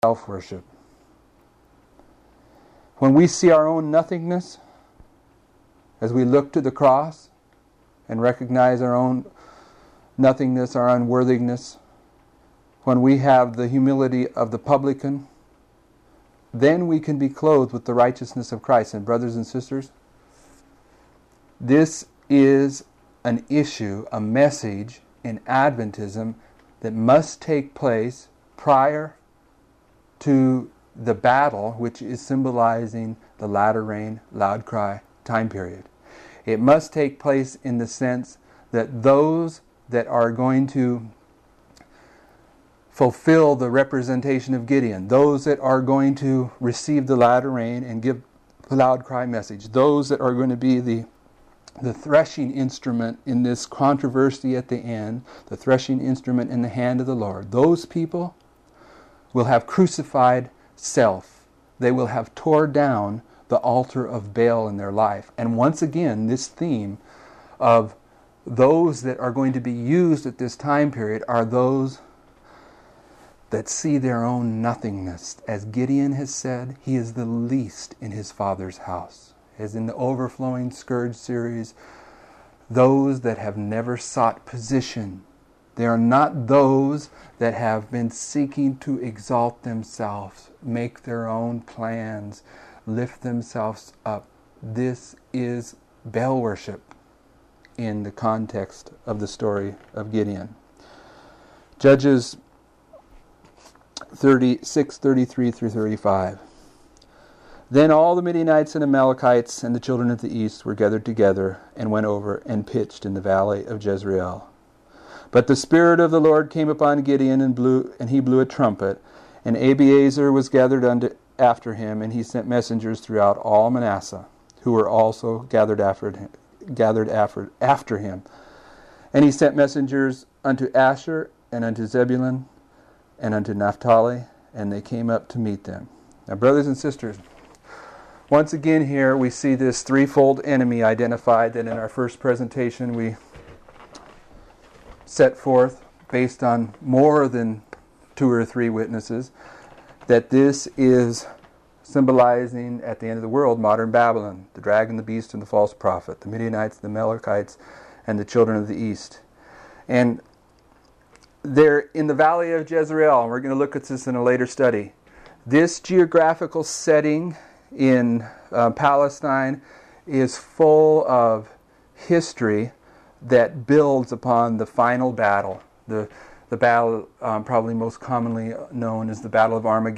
self-worship. When we see our own nothingness, as we look to the cross and recognize our own nothingness, our unworthiness, when we have the humility of the publican, then we can be clothed with the righteousness of Christ. And brothers and sisters, this is an issue, a message in Adventism that must take place prior to the battle, which is symbolizing the latter rain, loud cry time period. It must take place in the sense that those that are going to fulfill the representation of Gideon, those that are going to receive the latter rain and give the loud cry message, those that are going to be the threshing instrument in this controversy at the end, the threshing instrument in the hand of the Lord, those people will have crucified self. They will have torn down the altar of Baal in their life. And once again, this theme of those that are going to be used at this time period are those that see their own nothingness. As Gideon has said, he is the least in his father's house. As in the Overflowing Scourge series, those that have never sought position. They are not those that have been seeking to exalt themselves, make their own plans, lift themselves up. This is Baal worship in the context of the story of Gideon. Judges 36:33 through 35. Then all the Midianites and Amalekites and the children of the east were gathered together and went over and pitched in the valley of Jezreel. But the Spirit of the Lord came upon Gideon and he blew a trumpet, and Abiezer was gathered after him, and he sent messengers throughout all Manasseh, who were also gathered after him. And he sent messengers unto Asher and unto Zebulun and unto Naphtali, and they came up to meet them. Now, brothers and sisters, once again here we see this threefold enemy identified that in our first presentation we set forth based on more than 2 or 3 witnesses, that this is symbolizing at the end of the world modern Babylon, the dragon, the beast, and the false prophet, the Midianites, the Amalekites, and the children of the east. And they're in the valley of Jezreel, and we're going to look at this in a later study. This geographical setting in Palestine is full of history that builds upon the final battle. The battle probably most commonly known as the Battle of Armageddon.